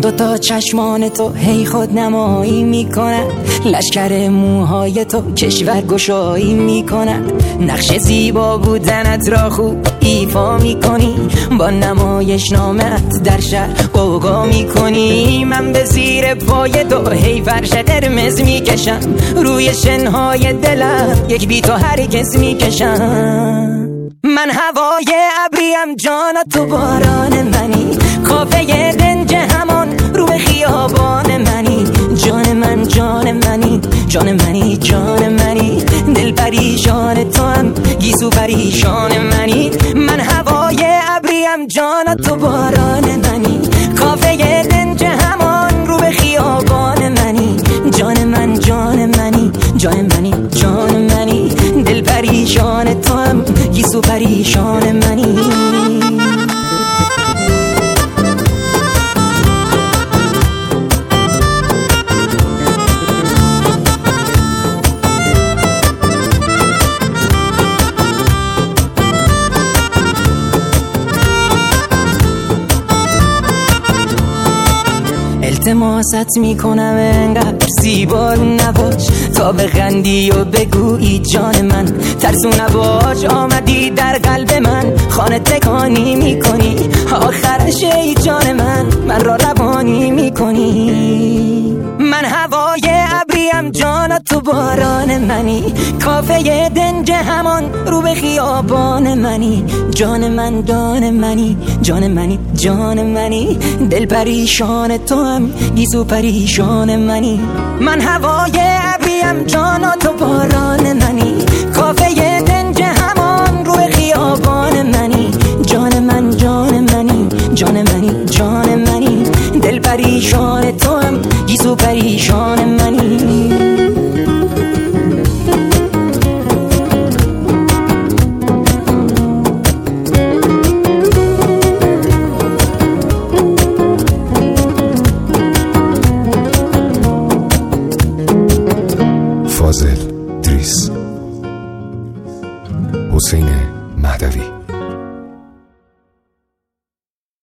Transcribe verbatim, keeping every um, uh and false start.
دوتا چشمان تو هی خود نمایی میکنن، لشکر موهای تو کشور گشایی میکنن، نقش زیبا بودنت را خوب ایفا میکنی، با نمایش نامت در شهر قوقا میکنی. من به زیر پای تو هی فرش قرمز میکشم، روی شنهای دلم یک بی تو هرگز میکشم. من هوای ابریم جانا تو باران منی، کافه دنج همان رو به خیابان منی. جان من جان منی جان منی جان منی، دل پریشان تو هم گیسو پریشان منی. من هوای ابریم جانا تو باران منی، کافه دنج همان رو به خیابان منی. جان من جان منی جان منی جان منی، دل پریشان تو هم گیسو پریشان منی. التماست میکنم انقدر زیبا رو نباش، تا بخندی و بگویی جان من ترسو نباش. آمدی در قلب من خانه تکانی میکنی، آخرش ای جان من من را روانی میکنی. من هوای ابریم جانا تو باران منی، کافه دنج همان رو به خیابان منی. جان من جان منی جان منی جان منی، دل پریشان تو هم گیسو پریشان منی. من هوای ابریم جانا تو باران منی، کافه دنج همان رو به خیابان منی. جان من جان منی جان منی جان منی، دل پریشان تو هم گیسو پریشان منی. فاضل دریس، حسین مهدوی.